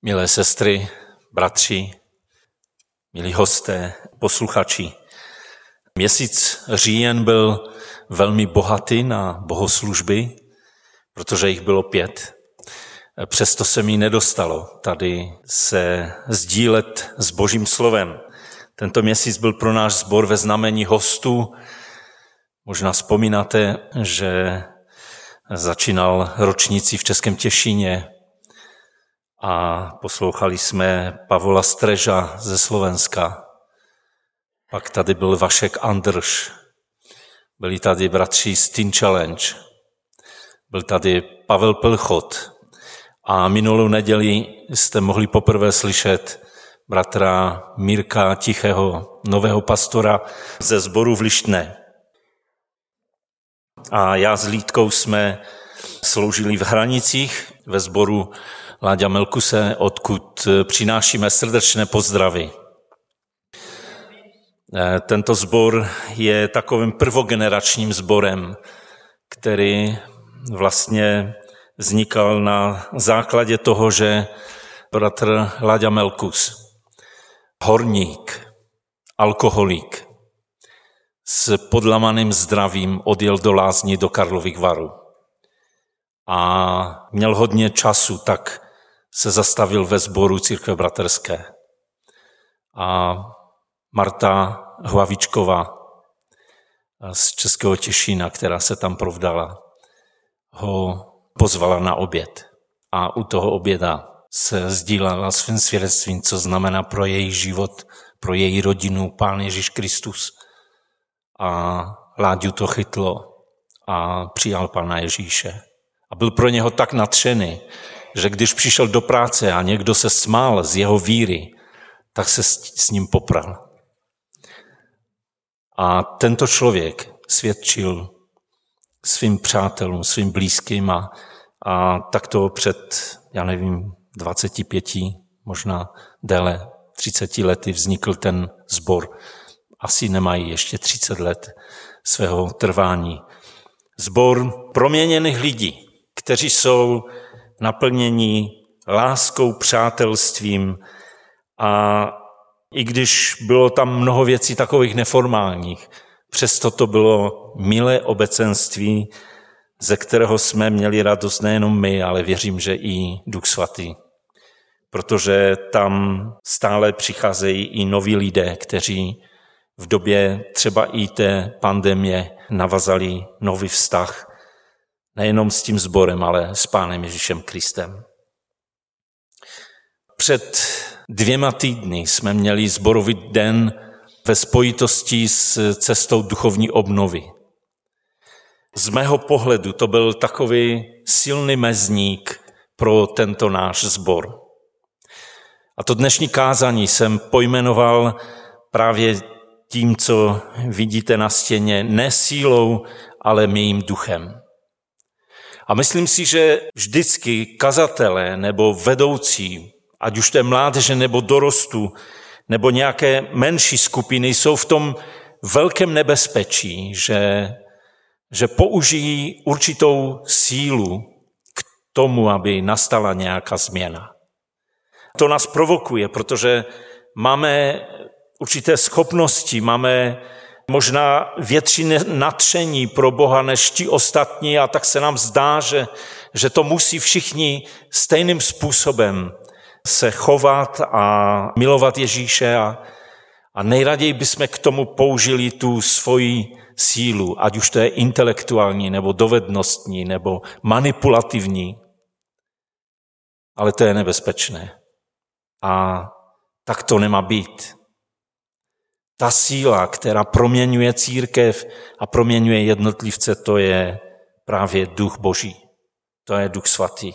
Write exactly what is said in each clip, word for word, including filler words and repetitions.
Milé sestry, bratři, milí hosté, posluchači. Měsíc říjen byl velmi bohatý na bohoslužby, protože jich bylo pět. Přesto se mi nedostalo tady se sdílet s Božím slovem. Tento měsíc byl pro náš sbor ve znamení hostů. Možná vzpomínáte, že začínal ročníci v Českém Těšíně a poslouchali jsme Pavola Streža ze Slovenska. Pak tady byl Vašek Andrš, byli tady bratři z Teen Challenge, byl tady Pavel Plchot a minulou neděli jste mohli poprvé slyšet bratra Mirka Tichého, nového pastora ze sboru v Lištné. A já s Lítkou jsme sloužili v Hranicích ve sboru Láďa Melkuse, odkud přinášíme srdečné pozdravy. Tento sbor je takovým prvogeneračním sborem, který vlastně vznikal na základě toho, že bratr Láďa Melkus, horník, alkoholik, s podlamaným zdravím odjel do lázní do Karlových Varů. A měl hodně času, tak se zastavil ve sboru Církve bratrské. A Marta Hlavičková z Českého Těšína, která se tam provdala, ho pozvala na oběd. A u toho oběda se sdílela svým svědectvím, co znamená pro její život, pro její rodinu Pán Ježíš Kristus. A Láďu to chytlo a přijal Pána Ježíše. A byl pro něho tak nadšený, že když přišel do práce a někdo se smál z jeho víry, tak se s ním popral. A tento člověk svědčil svým přátelům, svým blízkým a, a takto před, já nevím, dvaceti pěti, možná déle, třiceti lety vznikl ten sbor. Asi nemají ještě třicet let svého trvání. Sbor proměněných lidí, kteří jsou naplněni láskou, přátelstvím a i když bylo tam mnoho věcí takových neformálních, přesto to bylo milé obecenství, ze kterého jsme měli radost nejenom my, ale věřím, že i Duch Svatý. Protože tam stále přicházejí i noví lidé, kteří v době třeba i té pandemie navazali nový vztah, nejenom s tím sborem, ale s Pánem Ježíšem Kristem. Před dvěma týdny jsme měli sborový den ve spojitosti s cestou duchovní obnovy. Z mého pohledu to byl takový silný mezník pro tento náš sbor. A to dnešní kázání jsem pojmenoval právě tím, co vidíte na stěně, ne sílou, ale mým duchem. A myslím si, že vždycky kazatelé nebo vedoucí, ať už to je mládeže nebo dorostu, nebo nějaké menší skupiny, jsou v tom velkém nebezpečí, že, že použijí určitou sílu k tomu, aby nastala nějaká změna. To nás provokuje, protože máme určité schopnosti, máme možná větší nadšení pro Boha než ti ostatní a tak se nám zdá, že, že to musí všichni stejným způsobem se chovat a milovat Ježíše a, a nejraději bychom k tomu použili tu svoji sílu, ať už to je intelektuální, nebo dovednostní, nebo manipulativní. Ale to je nebezpečné. A tak to nemá být. Ta síla, která proměňuje církev a proměňuje jednotlivce, to je právě Duch Boží. To je Duch Svatý.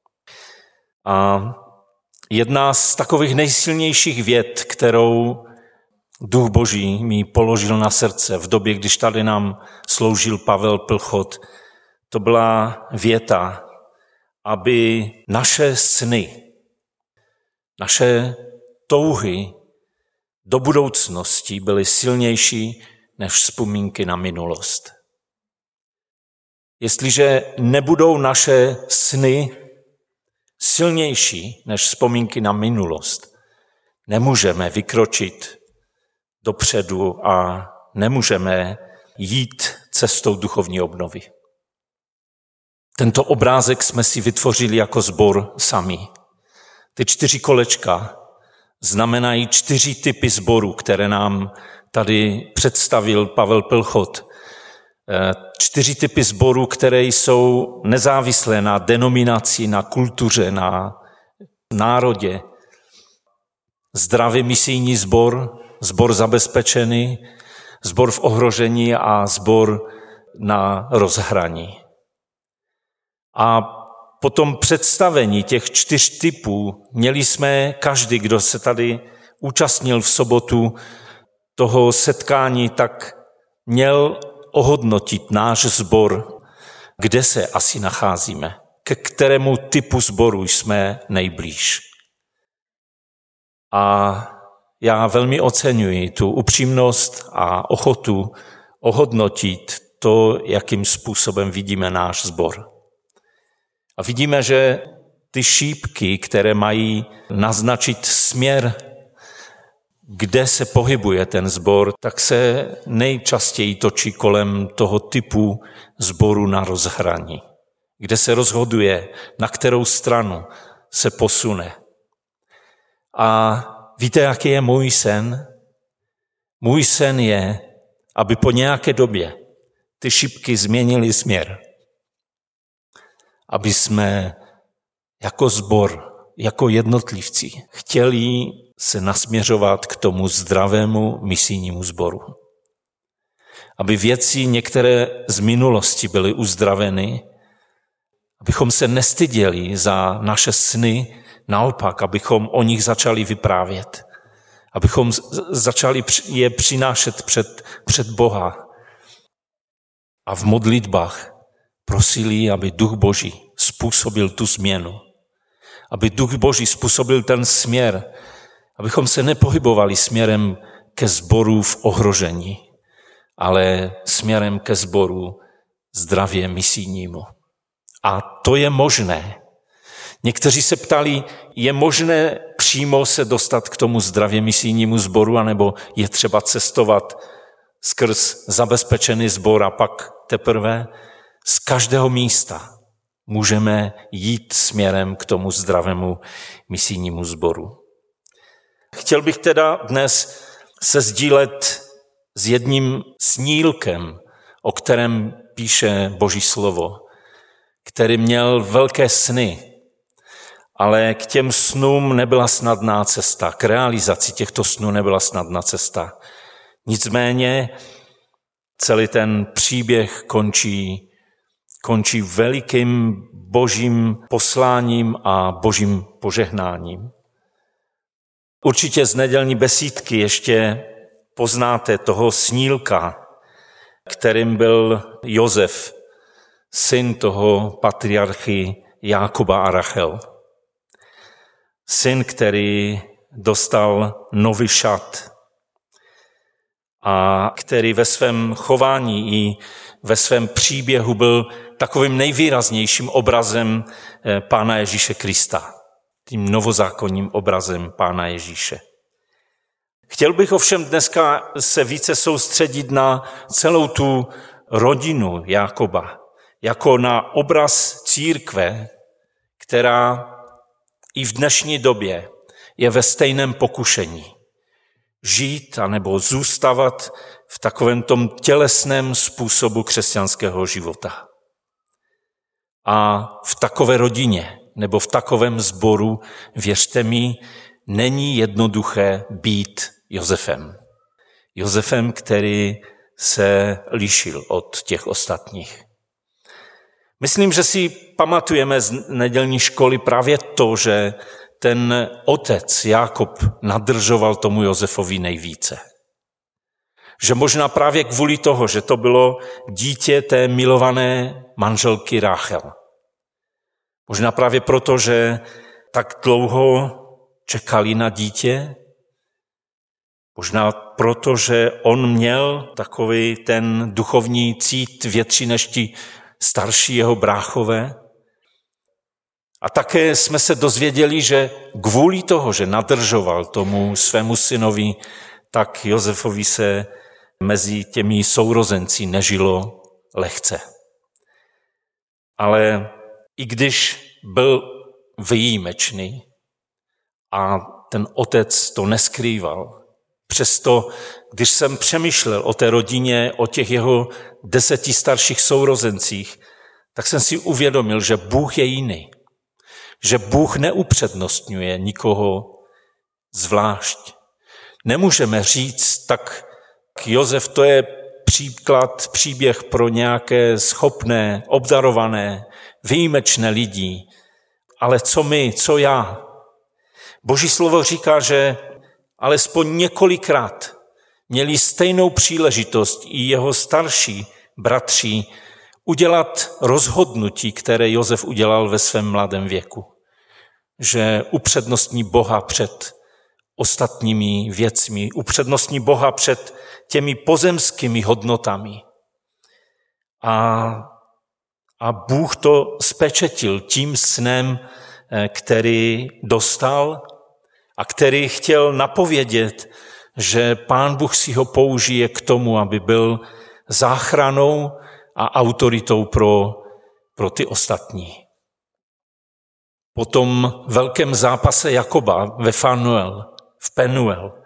A jedna z takových nejsilnějších vět, kterou Duch Boží mi položil na srdce v době, když tady nám sloužil Pavel Plchot, to byla věta, aby naše sny, naše touhy do budoucnosti byly silnější než vzpomínky na minulost. Jestliže nebudou naše sny silnější než vzpomínky na minulost, nemůžeme vykročit dopředu a nemůžeme jít cestou duchovní obnovy. Tento obrázek jsme si vytvořili jako sbor sami. Ty čtyři kolečka znamenají čtyři typy sborů, které nám tady představil Pavel Pilchot. Čtyři typy sborů, které jsou nezávislé na denominaci, na kultuře, na národě. Zdravý misijní sbor, sbor zabezpečený, sbor v ohrožení a sbor na rozhraní. A po tom představení těch čtyř typů měli jsme každý, kdo se tady účastnil v sobotu toho setkání, tak měl ohodnotit náš sbor, kde se asi nacházíme, ke kterému typu sboru jsme nejblíž. A já velmi oceňuji tu upřímnost a ochotu ohodnotit to, jakým způsobem vidíme náš sbor. A vidíme, že ty šípky, které mají naznačit směr, kde se pohybuje ten sbor, tak se nejčastěji točí kolem toho typu sboru na rozhraní, kde se rozhoduje, na kterou stranu se posune. A víte, jaký je můj sen? Můj sen je, aby po nějaké době ty šipky změnily směr. Aby jsme jako sbor, jako jednotlivci chtěli se nasměřovat k tomu zdravému misijnímu sboru. Aby věci některé z minulosti byly uzdraveny, abychom se nestyděli za naše sny, naopak, abychom o nich začali vyprávět, abychom začali je přinášet před, před Boha a v modlitbách prosili, aby Duch Boží způsobil tu změnu, aby Duch Boží způsobil ten směr, abychom se nepohybovali směrem ke sboru v ohrožení, ale směrem ke sboru zdravě misijnímu. A to je možné. Někteří se ptali, je možné přímo se dostat k tomu zdravě misijnímu sboru, anebo je třeba cestovat skrz zabezpečený sbor a pak teprve z každého místa můžeme jít směrem k tomu zdravému misijnímu sboru. Chtěl bych teda dnes se sdílet s jedním snílkem, o kterém píše Boží slovo, který měl velké sny, ale k těm snům nebyla snadná cesta, k realizaci těchto snů nebyla snadná cesta. Nicméně celý ten příběh končí, končí velikým božím posláním a božím požehnáním. Určitě z nedělní besídky ještě poznáte toho snílka, kterým byl Josef, syn toho patriarchy Jákoba a Rachel. Syn, který dostal nový šat a který ve svém chování i ve svém příběhu byl takovým nejvýraznějším obrazem Pána Ježíše Krista, tím novozákonním obrazem Pána Ježíše. Chtěl bych ovšem dneska se více soustředit na celou tu rodinu Jákoba, jako na obraz církve, která i v dnešní době je ve stejném pokušení. Žít anebo zůstávat v takovém tom tělesném způsobu křesťanského života. A v takové rodině nebo v takovém sboru, věřte mi, není jednoduché být Josefem. Josefem, který se lišil od těch ostatních. Myslím, že si pamatujeme z nedělní školy právě to, že ten otec Jákob nadržoval tomu Josefovi nejvíce. Že možná právě kvůli toho, že to bylo dítě té milované manželky Ráchel. Možná právě proto, že tak dlouho čekali na dítě. Možná proto, že on měl takový ten duchovní cít větší než ti starší jeho bráchové. A také jsme se dozvěděli, že kvůli toho, že nadržoval tomu svému synovi, tak Josefovi se mezi těmi sourozenci nežilo lehce. Ale i když byl výjimečný a ten otec to neskrýval, přesto, když jsem přemýšlel o té rodině, o těch jeho deseti starších sourozencích, tak jsem si uvědomil, že Bůh je jiný. Že Bůh neupřednostňuje nikoho zvlášť. Nemůžeme říct, tak Josef to je příklad, příběh pro nějaké schopné, obdarované, výjimečné lidi. Ale co my, co já? Boží slovo říká, že alespoň několikrát měli stejnou příležitost i jeho starší bratři udělat rozhodnutí, které Josef udělal ve svém mladém věku. Že upřednostní Boha před ostatními věcmi, upřednostní Boha před těmi pozemskými hodnotami. A, a Bůh to spečetil tím snem, který dostal a který chtěl napovědět, že Pán Bůh si ho použije k tomu, aby byl záchranou a autoritou pro, pro ty ostatní. Po tom velkém zápase Jakoba ve Fanuel, v Penuel,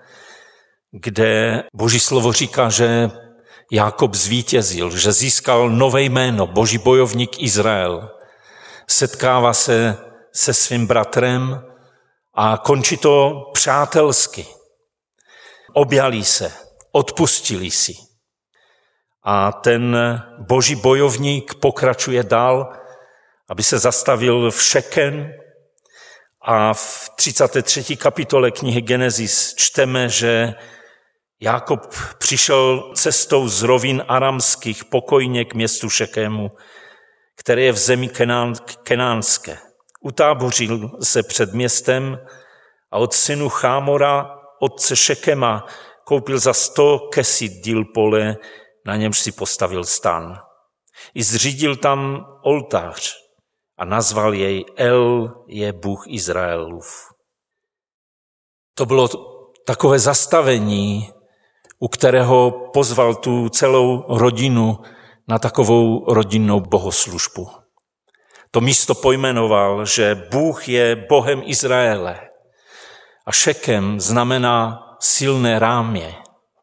kde Boží slovo říká, že Jakob zvítězil, že získal nové jméno, Boží bojovník Izrael. Setkává se se svým bratrem a končí to přátelsky. Objali se, odpustili si. A ten Boží bojovník pokračuje dál, aby se zastavil v Šeken. A v třicáté třetí kapitole knihy Genesis čteme, že Jákob přišel cestou z rovin aramských pokojně k městu Šekému, které je v zemi Kenán, kenánské. Utábořil se před městem a od synu Chámora, otce Šekema, koupil za sto kesit díl pole, na němž si postavil stan. I zřídil tam oltář a nazval jej El je Bůh Izraelův. To bylo takové zastavení, u kterého pozval tu celou rodinu na takovou rodinnou bohoslužbu. To místo pojmenoval, že Bůh je Bohem Izraele a Šekem znamená silné rámě.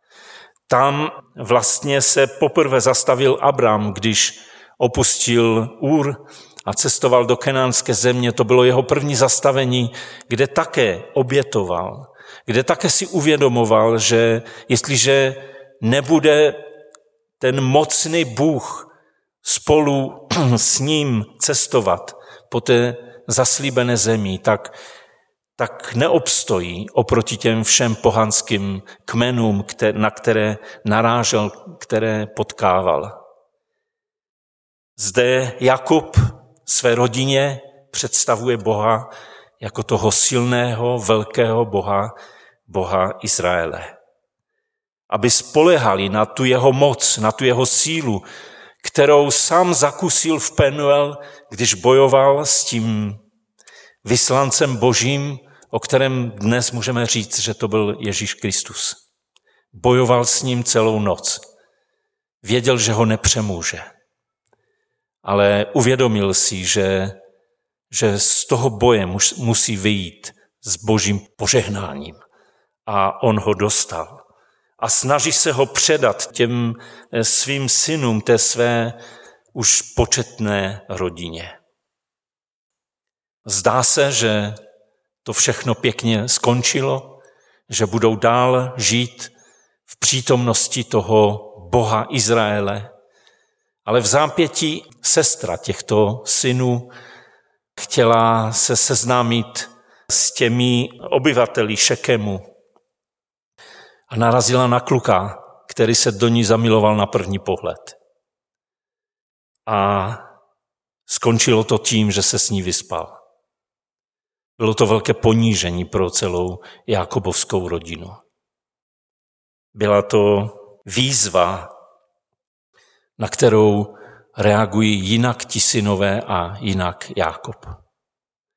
Tam vlastně se poprvé zastavil Abram, když opustil Ur a cestoval do kenánské země. To bylo jeho první zastavení, kde také obětoval, kde také si uvědomoval, že jestliže nebude ten mocný Bůh spolu s ním cestovat po té zaslíbené zemi, tak, tak neobstojí oproti těm všem pohanským kmenům, na které narážel, které potkával. Zde Jakub své rodině představuje Boha jako toho silného, velkého Boha, Boha Izraele. Aby spolehali na tu jeho moc, na tu jeho sílu, kterou sám zakusil v Penuel, když bojoval s tím vyslancem Božím, o kterém dnes můžeme říct, že to byl Ježíš Kristus. Bojoval s ním celou noc. Věděl, že ho nepřemůže. Ale uvědomil si, že, že z toho boje musí vyjít s Božím požehnáním. A on ho dostal. A snaží se ho předat těm svým synům, té své už početné rodině. Zdá se, že to všechno pěkně skončilo, že budou dál žít v přítomnosti toho Boha Izraele, ale v zápětí sestra těchto synů chtěla se seznámit s těmi obyvateli Šekemu a narazila na kluka, který se do ní zamiloval na první pohled. A skončilo to tím, že se s ní vyspal. Bylo to velké ponížení pro celou Jakobovskou rodinu. Byla to výzva, na kterou reagují jinak ti synové a jinak Jákob.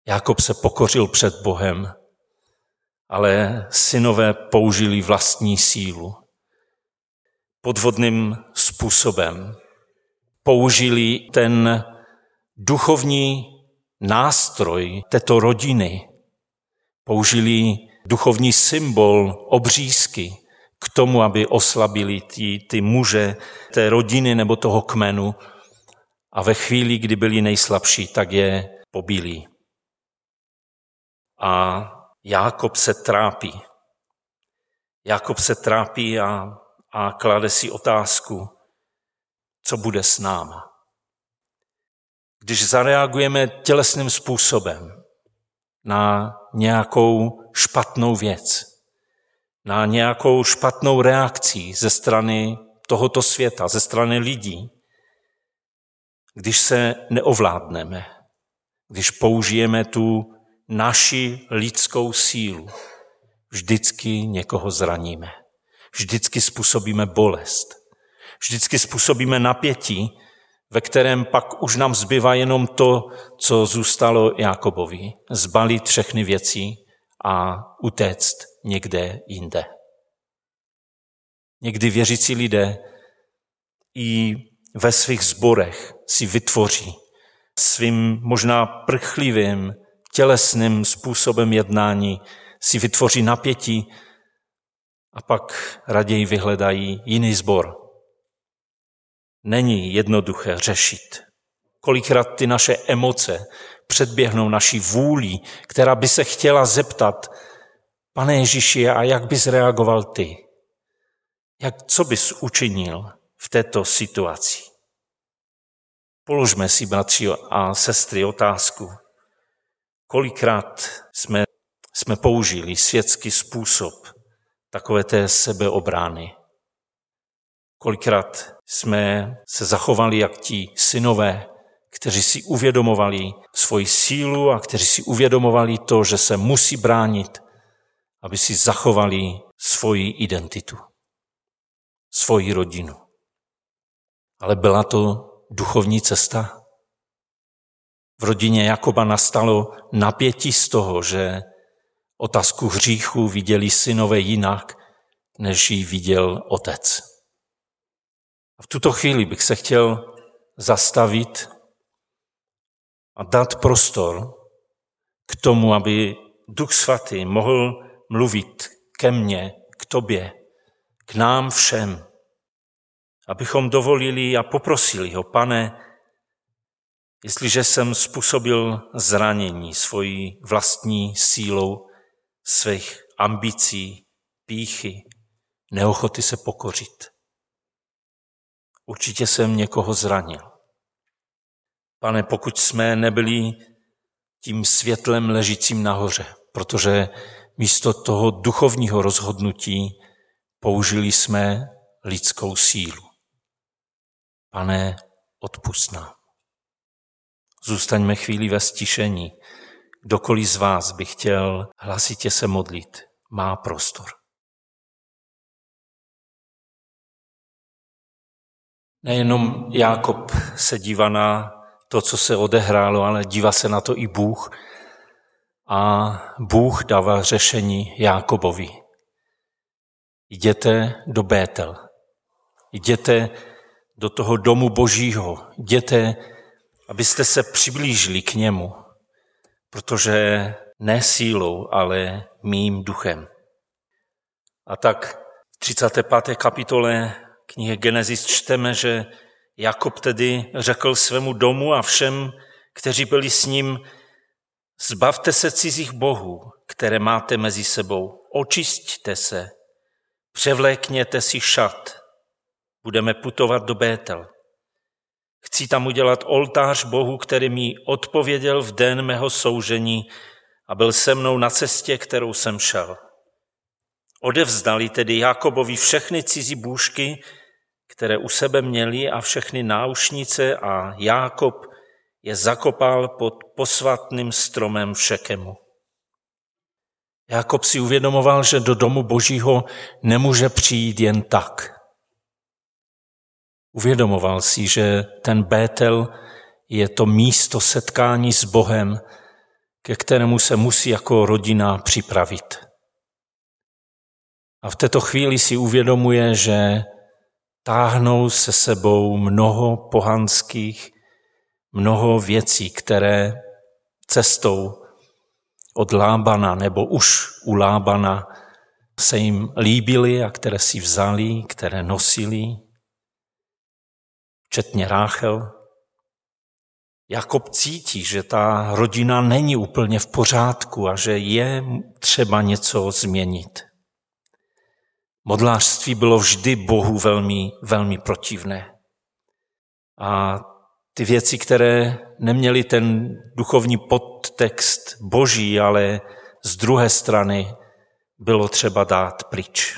Jákob se pokořil před Bohem, ale synové použili vlastní sílu. Podvodným způsobem použili ten duchovní nástroj této rodiny, použili duchovní symbol obřízky k tomu, aby oslabili ty, ty muže té rodiny nebo toho kmenu a ve chvíli, kdy byli nejslabší, tak je pobili. A Jákob se trápí. Jákob se trápí a, a klade si otázku, co bude s náma. Když zareagujeme tělesným způsobem na nějakou špatnou věc, na nějakou špatnou reakci ze strany tohoto světa, ze strany lidí, když se neovládneme, když použijeme tu naši lidskou sílu, vždycky někoho zraníme. Vždycky způsobíme bolest. Vždycky způsobíme napětí, ve kterém pak už nám zbývá jenom to, co zůstalo Jákobovi. Zbalit všechny věci a utéct někde jinde. Někdy věřící lidé i ve svých sborech si vytvoří svým možná prchlivým tělesným způsobem jednání si vytvoří napětí a pak raději vyhledají jiný sbor. Není jednoduché řešit. Kolikrát ty naše emoce předběhnou naší vůli, která by se chtěla zeptat, Pane Ježíši, a jak bys reagoval ty? Jak, co bys učinil v této situaci? Položme si, bratři a sestry, otázku. Kolikrát jsme, jsme použili světský způsob takové té sebeobrany? Kolikrát jsme se zachovali jak ti synové, kteří si uvědomovali svoji sílu a kteří si uvědomovali to, že se musí bránit, aby si zachovali svoji identitu, svoji rodinu. Ale byla to duchovní cesta? V rodině Jakoba nastalo napětí z toho, že otázku hříchu viděli synové jinak, než ji viděl otec. A v tuto chvíli bych se chtěl zastavit a dát prostor k tomu, aby Duch Svatý mohl mluvit ke mně, k tobě, k nám všem. Abychom dovolili a poprosili ho, Pane, jestliže jsem způsobil zranění svojí vlastní sílou, svých ambicí, pýchy, neochoty se pokořit. Určitě jsem někoho zranil. Pane, pokud jsme nebyli tím světlem ležícím nahoře, protože místo toho duchovního rozhodnutí použili jsme lidskou sílu. Pane, odpusť nám. Zůstaňme chvíli ve stišení. Kdokoliv z vás by chtěl hlasitě se modlit, má prostor. Nejenom Jákob se dívá na to, co se odehrálo, ale dívá se na to i Bůh. A Bůh dává řešení Jákobovi. Jděte do Bétel. Jděte do toho domu Božího. Jděte, abyste se přiblížili k němu, protože ne sílou, ale mým duchem. A tak v třicáté páté kapitole knihy Genesis čteme, že Jakob tedy řekl svému domu a všem, kteří byli s ním, zbavte se cizích bohů, které máte mezi sebou, očisťte se, převlékněte si šat, budeme putovat do Bétel. Chci tam udělat oltář Bohu, který mi odpověděl v den mého soužení a byl se mnou na cestě, kterou jsem šel. Odevzdali tedy Jakobovi všechny cizí bůžky, které u sebe měli, a všechny náušnice, a Jákob je zakopal pod posvatným stromem v Šekemu. Jákob si uvědomoval, že do domu Božího nemůže přijít jen tak. Uvědomoval si, že ten Bétel je to místo setkání s Bohem, ke kterému se musí jako rodina připravit. A v této chvíli si uvědomuje, že táhnou se sebou mnoho pohanských, mnoho věcí, které cestou od Lábana nebo už u Lábana se jim líbily a které si vzali, které nosili, včetně Ráchel. Jakob cítí, že ta rodina není úplně v pořádku a že je třeba něco změnit. Modlářství bylo vždy Bohu velmi, velmi protivné. A ty věci, které neměly ten duchovní podtext boží, ale z druhé strany bylo třeba dát pryč.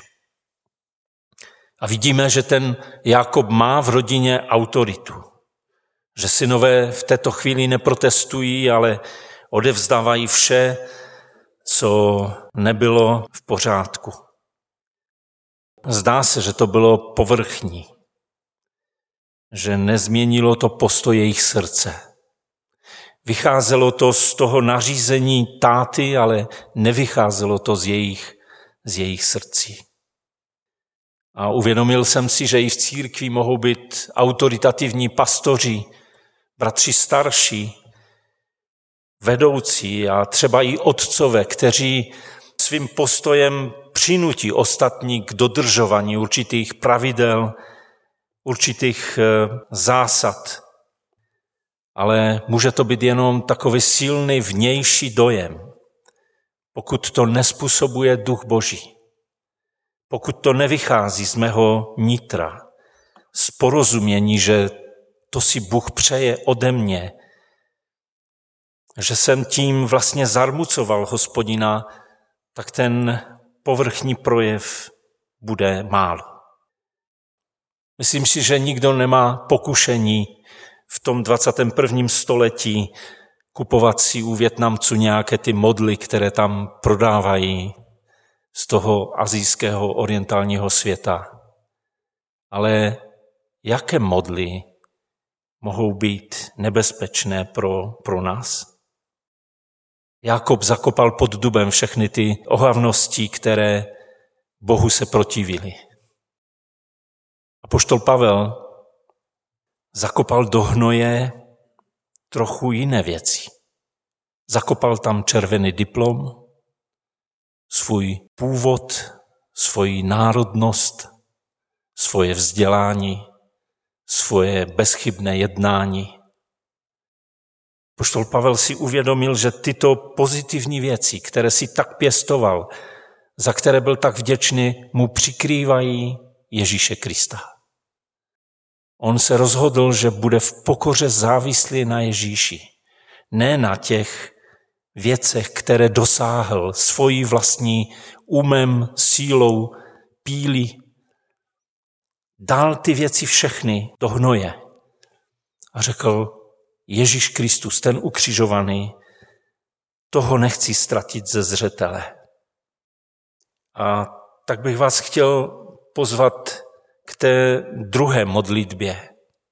A vidíme, že ten Jákob má v rodině autoritu. Že synové v této chvíli neprotestují, ale odevzdávají vše, co nebylo v pořádku. Zdá se, že to bylo povrchní, že nezměnilo to postoj jejich srdce. Vycházelo to z toho nařízení táty, ale nevycházelo to z jejich, z jejich srdcí. A uvědomil jsem si, že i v církvi mohou být autoritativní pastoři, bratři starší, vedoucí a třeba i otcové, kteří svým postojem přinutí ostatní k dodržování určitých pravidel, určitých zásad. Ale může to být jenom takový silný vnější dojem, pokud to nespůsobuje duch Boží. Pokud to nevychází z mého nitra, z porozumění, že to si Bůh přeje ode mě, že jsem tím vlastně zarmucoval Hospodina, tak ten povrchní projev bude málo. Myslím si, že nikdo nemá pokušení v tom dvacátém prvním století kupovat si u Vietnamců nějaké ty modly, které tam prodávají z toho asijského orientálního světa. Ale jaké modly mohou být nebezpečné pro, pro nás? Jákob zakopal pod dubem všechny ty ohavnosti, které Bohu se protivily. Apoštol Pavel zakopal do hnoje trochu jiné věci. Zakopal tam červený diplom, svůj původ, svoji národnost, svoje vzdělání, svoje bezchybné jednání. Apoštol Pavel si uvědomil, že tyto pozitivní věci, které si tak pěstoval, za které byl tak vděčný, mu přikrývají Ježíše Krista. On se rozhodl, že bude v pokoře závislý na Ježíši, ne na těch věcech, které dosáhl svojí vlastní umem, sílou, pílí. Dal ty věci všechny do hnoje a řekl, Ježíš Kristus, ten ukřižovaný, toho nechci ztratit ze zřetele. A tak bych vás chtěl pozvat k té druhé modlitbě.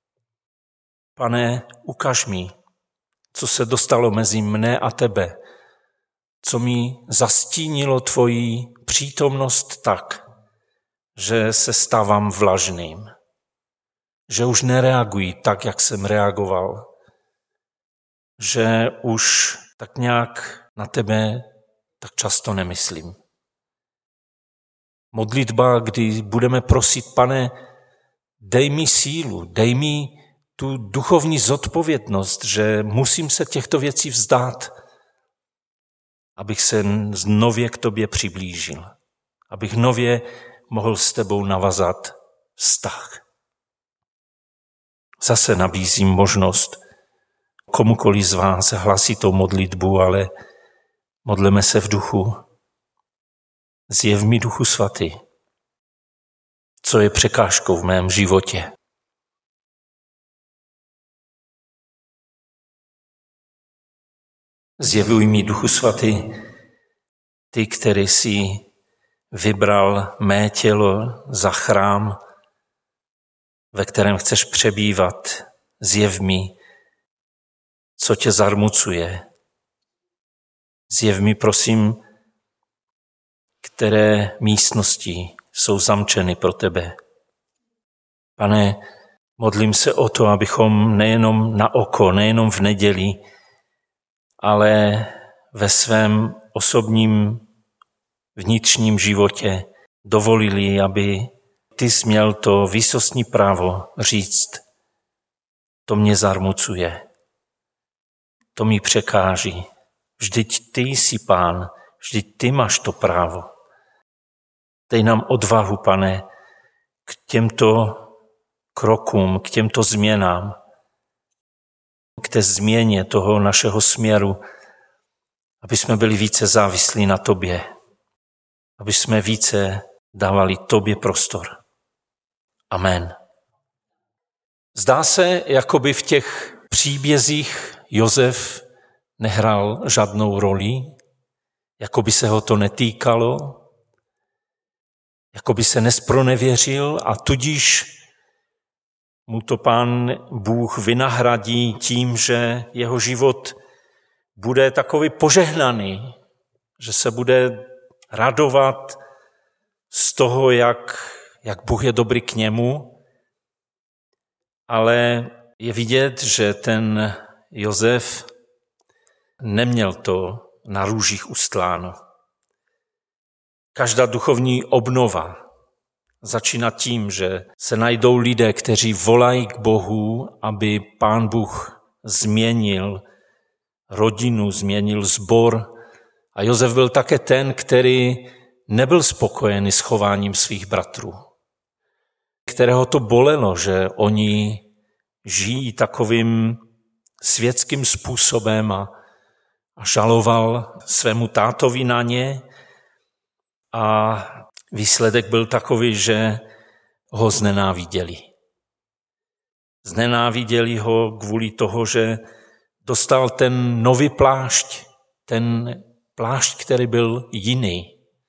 Pane, ukaž mi, co se dostalo mezi mne a tebe, co mi zastínilo tvoji přítomnost tak, že se stávám vlažným, že už nereaguji tak, jak jsem reagoval, že už tak nějak na tebe tak často nemyslím. Modlitba, kdy budeme prosit, Pane, dej mi sílu, dej mi tu duchovní zodpovědnost, že musím se těchto věcí vzdát, abych se nově k tobě přiblížil, abych nově mohl s tebou navazat vztah. Zase nabízím možnost komukoliv z vás hlasitou modlitbu, ale modleme se v duchu. Zjev mi, Duchu Svatý, co je překážkou v mém životě. Zjevuj mi, Duchu Svatý, ty, který jsi vybral mé tělo za chrám, ve kterém chceš přebývat. Zjev mi, co tě zarmucuje, Zjev mi, prosím, které místnosti jsou zamčeny pro tebe. Pane, modlím se o to, abychom nejenom na oko, nejenom v neděli, ale ve svém osobním vnitřním životě dovolili, aby ty jsi měl to výsostní právo říct, to mě zarmucuje, to mi překáží. Vždyť ty jsi Pán, vždyť ty máš to právo. Dej nám odvahu, Pane, k těmto krokům, k těmto změnám, k té změně toho našeho směru, aby jsme byli více závislí na tobě, aby jsme více dávali tobě prostor. Amen. Zdá se, jako by v těch příbězích Josef nehrál žádnou roli, jako by se ho to netýkalo, jako by se nespronevěřil a tudíž mu to Pán Bůh vynahradí tím, že jeho život bude takový požehnaný, že se bude radovat z toho, jak, jak Bůh je dobrý k němu, ale je vidět, že ten Josef neměl to na růžích ustláno. Každá duchovní obnova začíná tím, že se najdou lidé, kteří volají k Bohu, aby Pán Bůh změnil rodinu, změnil sbor. A Josef byl také ten, který nebyl spokojený s chováním svých bratrů, kterého to bolelo, že oni žijí takovým světským způsobem a, a žaloval svému tátovi na ně. A výsledek byl takový, že ho znenáviděli. Znenáviděli ho kvůli toho, že dostal ten nový plášť, ten plášť, který byl jiný.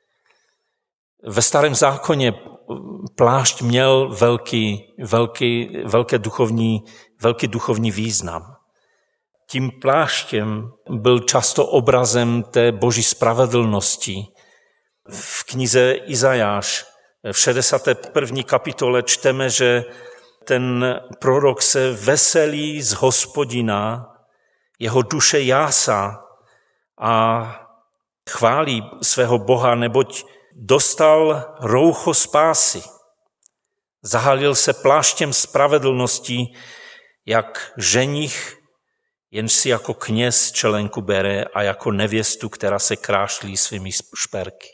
Ve Starém zákoně plášť měl velký, velký, velké duchovní, velký duchovní význam. Tím pláštěm byl často obrazem té boží spravedlnosti. V knize Izajáš v šedesáté první kapitole čteme, že ten prorok se veselí z Hospodina, jeho duše jásá a chválí svého Boha, neboť dostal roucho spásy. Zahalil se pláštěm spravedlnosti, jak ženich, jenž si jako kněz čelenku bere a jako nevěstu, která se krášlí svými šperky.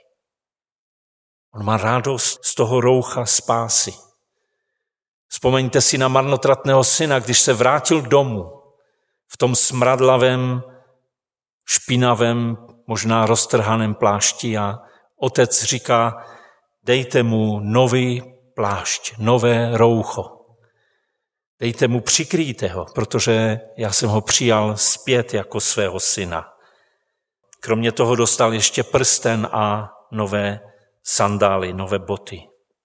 On má radost z toho roucha spásy. Vzpomeňte si na marnotratného syna, když se vrátil domů v tom smradlavém, špinavém, možná roztrhaném plášti a otec říká, dejte mu nový plášť, nové roucho. Dejte mu, přikryjte ho, protože já jsem ho přijal zpět jako svého syna. Kromě toho dostal ještě prsten a nové sandály, nové boty.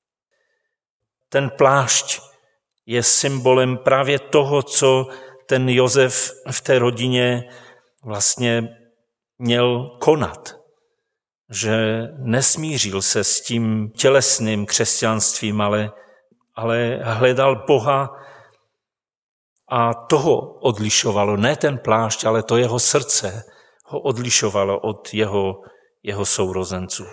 Ten plášť je symbolem právě toho, co ten Josef v té rodině vlastně měl konat. Že nesmířil se s tím tělesným křesťanstvím, ale, ale hledal Boha a toho odlišovalo, ne ten plášť, ale to jeho srdce ho odlišovalo od jeho, jeho sourozenců.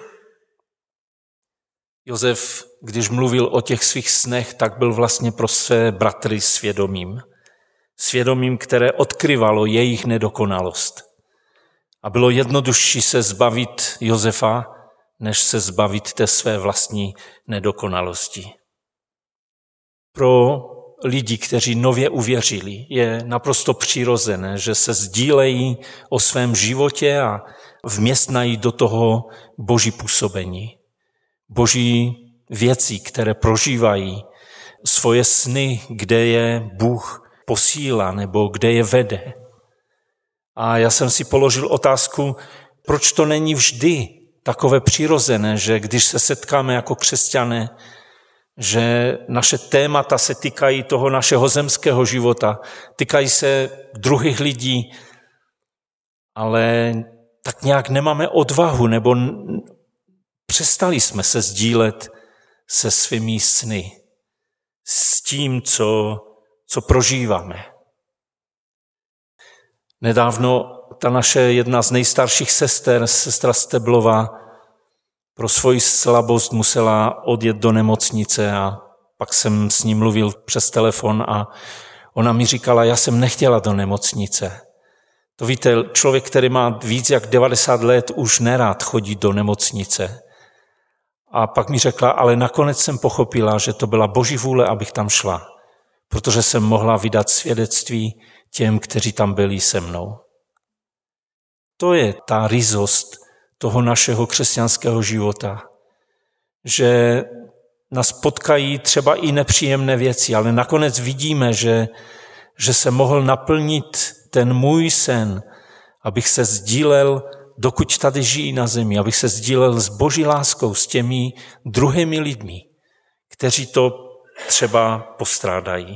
Josef, když mluvil o těch svých snech, tak byl vlastně pro své bratry svědomím. Svědomím, které odkryvalo jejich nedokonalost. A bylo jednodušší se zbavit Josefa, než se zbavit té své vlastní nedokonalosti. Pro lidi, kteří nově uvěřili, je naprosto přirozené, že se sdílejí o svém životě a vměstnají do toho boží působení. Boží věci, které prožívají, svoje sny, kde je Bůh posílá nebo kde je vede. A já jsem si položil otázku, proč to není vždy takové přirozené, že když se setkáme jako křesťané, že naše témata se týkají toho našeho zemského života, týkají se druhých lidí, ale tak nějak nemáme odvahu, nebo přestali jsme se sdílet se svými sny, s tím, co, co prožíváme. Nedávno ta naše jedna z nejstarších sester, sestra Steblová, pro svoji slabost musela odjet do nemocnice a pak jsem s ní mluvil přes telefon a ona mi říkala, já jsem nechtěla do nemocnice. To víte, člověk, který má víc jak devadesát let, už nerád chodí do nemocnice. A pak mi řekla, ale nakonec jsem pochopila, že to byla Boží vůle, abych tam šla, protože jsem mohla vydat svědectví těm, kteří tam byli se mnou. To je ta ryzost toho našeho křesťanského života, že nás potkají třeba i nepříjemné věci, ale nakonec vidíme, že, že se mohl naplnit ten můj sen, abych se sdílel, dokud tady žijí na zemi, abych se sdílel s Boží láskou, s těmi druhými lidmi, kteří to třeba postrádají.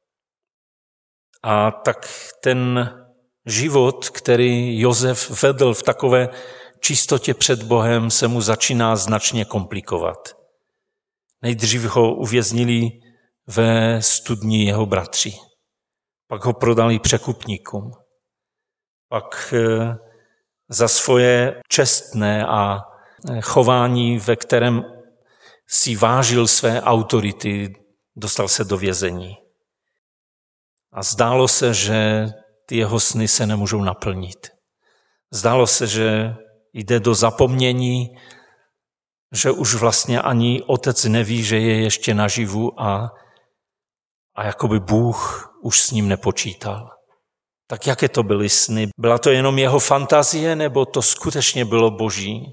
A tak ten život, který Josef vedl v takové čistotě před Bohem, se mu začíná značně komplikovat. Nejdřív ho uvěznili ve studni jeho bratři, pak ho prodali překupníkům, pak za svoje čestné a chování, ve kterém si vážil své autority, dostal se do vězení. A zdálo se, že ty jeho sny se nemůžou naplnit. Zdálo se, že jde do zapomnění, že už vlastně ani otec neví, že je ještě naživu a, a jakoby Bůh už s ním nepočítal. Tak jaké to byly sny? Byla to jenom jeho fantazie, nebo to skutečně bylo Boží?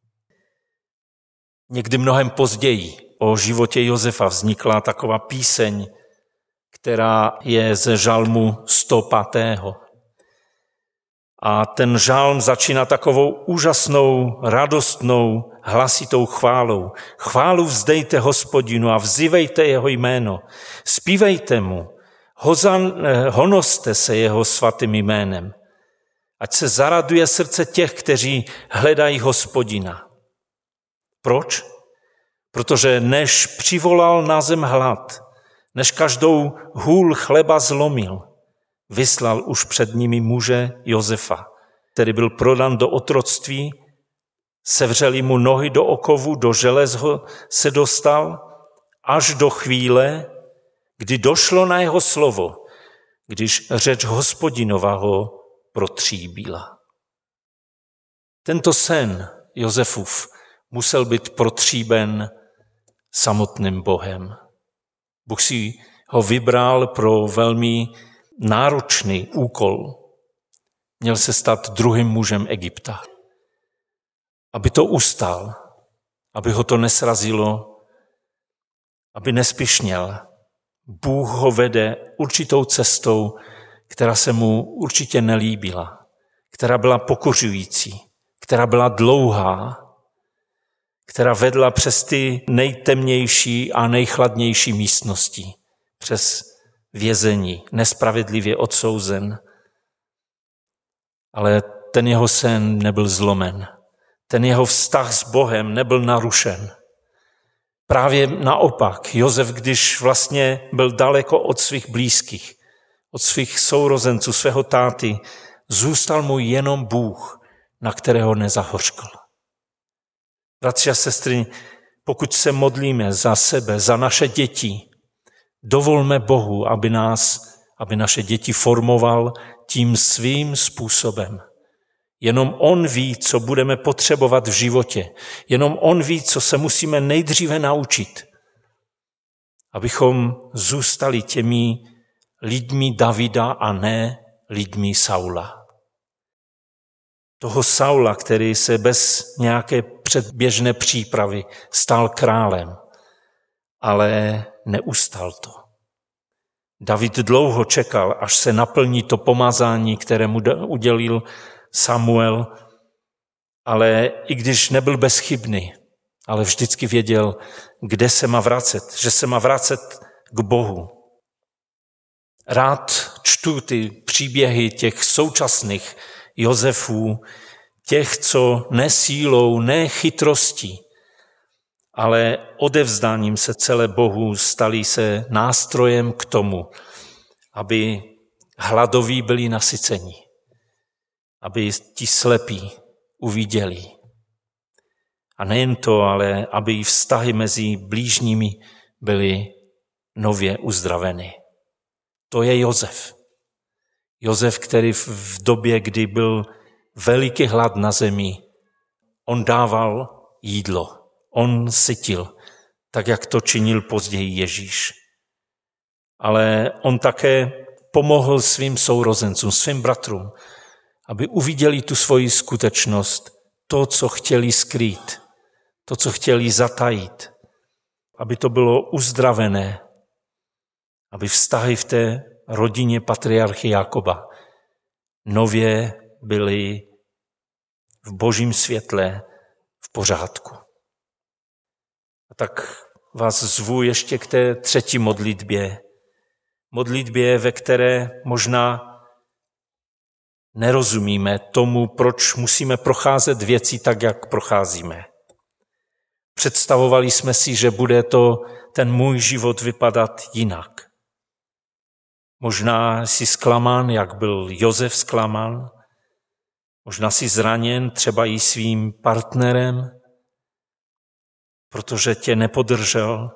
Někdy mnohem později o životě Josefa vznikla taková píseň, která je ze žalmu sto pět. A ten žalm začíná takovou úžasnou, radostnou, hlasitou chválou. Chválu vzdejte Hospodinu a vzývejte jeho jméno. Zpívejte mu, hozan, honoste se jeho svatým jménem. Ať se zaraduje srdce těch, kteří hledají Hospodina. Proč? Protože než přivolal na zem hlad, než každou hůl chleba zlomil, vyslal už před nimi muže Josefa, který byl prodan do otroctví, sevřeli mu nohy do okovu, do želez ho se dostal, až do chvíle, kdy došlo na jeho slovo, když řeč Hospodinova ho protříbila. Tento sen Josefův musel být protříben samotným Bohem. Bůh si ho vybral pro velmi náročný úkol. Měl se stát druhým mužem Egypta. Aby to ustál, aby ho to nesrazilo, aby nespišněl. Bůh ho vede určitou cestou, která se mu určitě nelíbila, která byla pokořující, která byla dlouhá, která vedla přes ty nejtemnější a nejchladnější místnosti, přes vězení, nespravedlivě odsouzen. Ale ten jeho sen nebyl zlomen. Ten jeho vztah s Bohem nebyl narušen. Právě naopak, Josef, když vlastně byl daleko od svých blízkých, od svých sourozenců, svého táty, zůstal mu jenom Bůh, na kterého nezahořkl. Bratři a sestry, pokud se modlíme za sebe, za naše děti, dovolme Bohu, aby nás, aby naše děti formoval tím svým způsobem. Jenom on ví, co budeme potřebovat v životě. Jenom on ví, co se musíme nejdříve naučit, abychom zůstali těmi lidmi Davida a ne lidmi Saula. Toho Saula, který se bez nějaké předběžné přípravy stal králem, ale neustal to. David dlouho čekal, až se naplní to pomazání, které mu udělil Samuel, ale i když nebyl bezchybný, ale vždycky věděl, kde se má vracet, že se má vracet k Bohu. Rád čtu ty příběhy těch současných Josefů, těch, co ne sílou, ne chytrostí, ale odevzdáním se celé Bohu stali se nástrojem k tomu, aby hladoví byli nasyceni, aby ti slepí uviděli. A nejen to, ale aby i vztahy mezi blížními byly nově uzdraveny. To je Josef. Josef, který v době, kdy byl veliký hlad na zemi, on dával jídlo, on sytil, tak jak to činil později Ježíš. Ale on také pomohl svým sourozencům, svým bratrům, aby uviděli tu svoji skutečnost, to, co chtěli skrýt, to, co chtěli zatajit, aby to bylo uzdravené, aby vztahy v té rodině patriarchy Jákoba nově byly v božím světle v pořádku. A tak vás zvu ještě k té třetí modlitbě. Modlitbě, ve které možná nerozumíme tomu, proč musíme procházet věci tak, jak procházíme. Představovali jsme si, že bude to ten můj život vypadat jinak. Možná jsi zklamán, jak byl Josef zklamán. Možná jsi zraněn třeba i svým partnerem, protože tě nepodržel.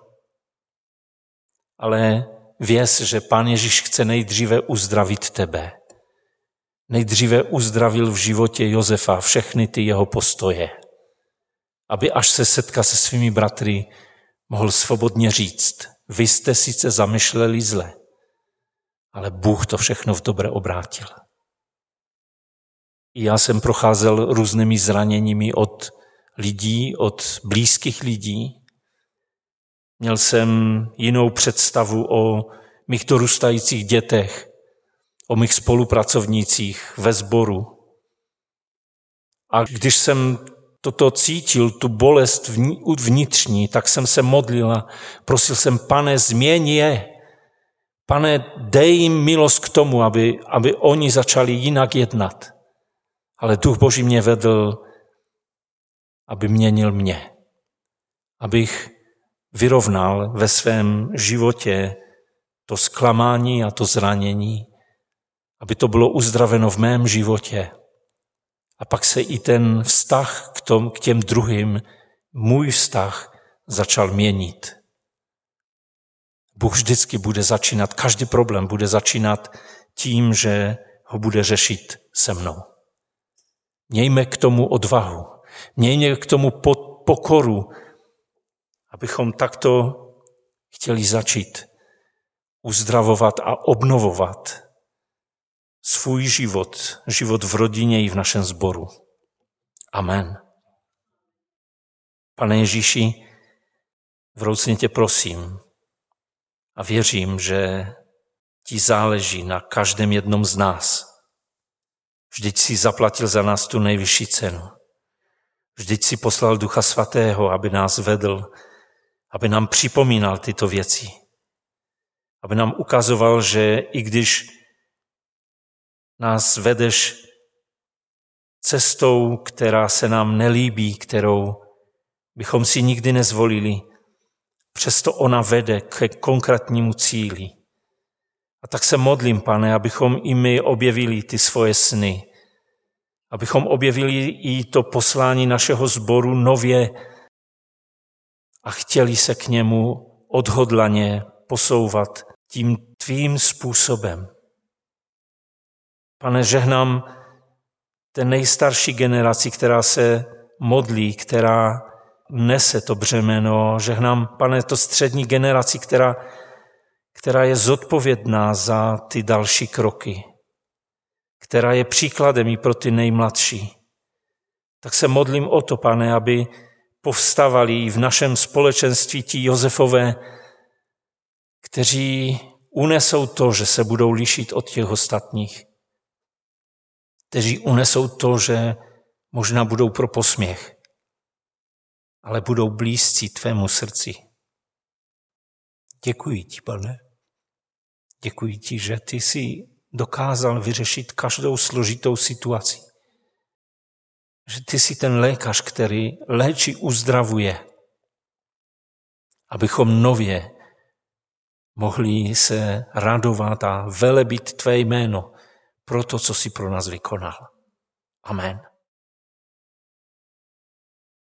Ale věz, že Pán Ježíš chce nejdříve uzdravit tebe. Nejdříve uzdravil v životě Josefa všechny ty jeho postoje. Aby až se setká se svými bratry, mohl svobodně říct, vy jste sice zamýšleli zle, ale Bůh to všechno v dobré obrátil. I já jsem procházel různými zraněními od lidí, od blízkých lidí. Měl jsem jinou představu o mých dorůstajících dětech, o mých spolupracovnících ve sboru. A když jsem toto cítil, tu bolest vnitřní, tak jsem se modlil a prosil jsem, Pane, změň je. Pane, dej jim milost k tomu, aby, aby oni začali jinak jednat. Ale Duch Boží mě vedl, aby měnil mě. Abych vyrovnal ve svém životě to zklamání a to zranění, aby to bylo uzdraveno v mém životě. A pak se i ten vztah k, tom, k těm druhým, můj vztah, začal měnit. Bůh vždycky bude začínat, každý problém bude začínat tím, že ho bude řešit se mnou. Mějme k tomu odvahu, mějme k tomu pokoru, abychom takto chtěli začít uzdravovat a obnovovat svůj život, život v rodině i v našem sboru. Amen. Pane Ježíši, vroucně tě prosím a věřím, že ti záleží na každém jednom z nás. Vždyť jsi zaplatil za nás tu nejvyšší cenu. Vždyť jsi poslal Ducha Svatého, aby nás vedl, aby nám připomínal tyto věci. Aby nám ukazoval, že i když nás vedeš cestou, která se nám nelíbí, kterou bychom si nikdy nezvolili, přesto ona vede ke konkrétnímu cíli. A tak se modlím, Pane, abychom i my objevili ty svoje sny, abychom objevili i to poslání našeho sboru nově a chtěli se k němu odhodlaně posouvat tím tvým způsobem. Pane, žehnám té nejstarší generaci, která se modlí, která nese to břemeno. Žehnám, Pane, to střední generaci, která, která je zodpovědná za ty další kroky, která je příkladem i pro ty nejmladší. Tak se modlím o to, Pane, aby povstávali v našem společenství ti Josefové, kteří unesou to, že se budou lišit od těch ostatních, kteří unesou to, že možná budou pro posměch, ale budou blízcí tvému srdci. Děkuji ti, Pane. Děkuji ti, že ty jsi dokázal vyřešit každou složitou situaci. že ty jsi ten lékař, který léčí, uzdravuje, abychom nově mohli se radovat a velebit tvé jméno pro to, co jsi pro nás vykonal. Amen.